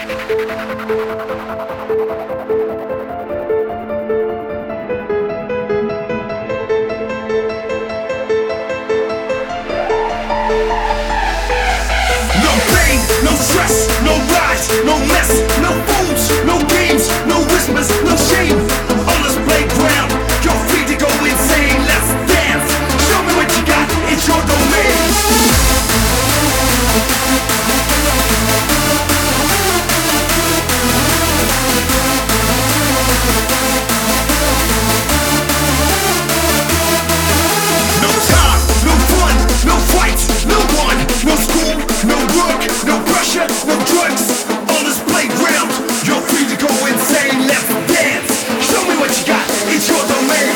No pain, no stress, no lies, no mess, no fools, no games, no whispers, no shame. On this playground, you're free to go insane. Let's dance. Show me what you got. It's your domain. No time, no fun, no fights, no one, no school, no work, no pressure, no drugs. On this playground, you're free to go insane. Let's dance. Show me what you got. It's your domain.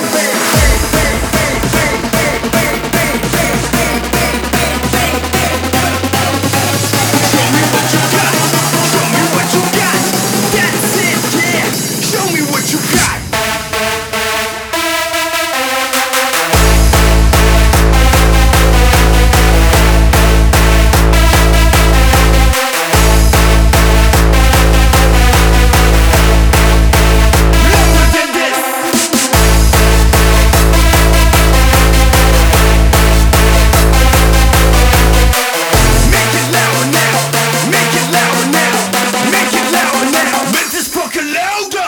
Show me what you got. Show me what you got. That's it, yeah. Show me what you got. Louder than this. Make it louder now. Make it louder now. Make it louder now. Make this fucking louder.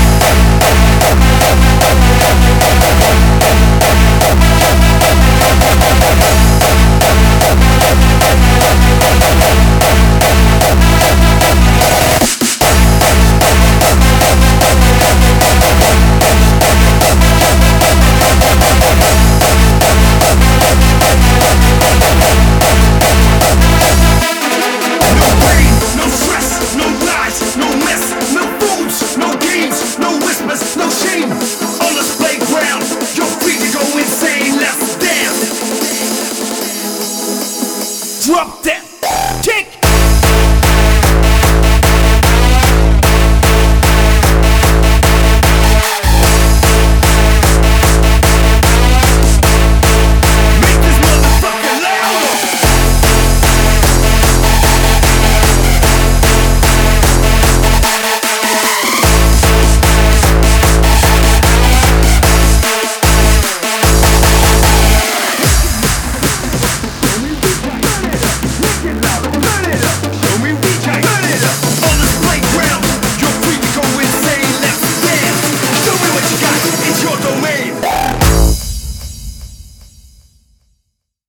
No pain, no stress, no lies, no mess, no fools, no games, no whispers, no shame. On this playground, you're free to go insane. Let's dance. Drop that. Kick.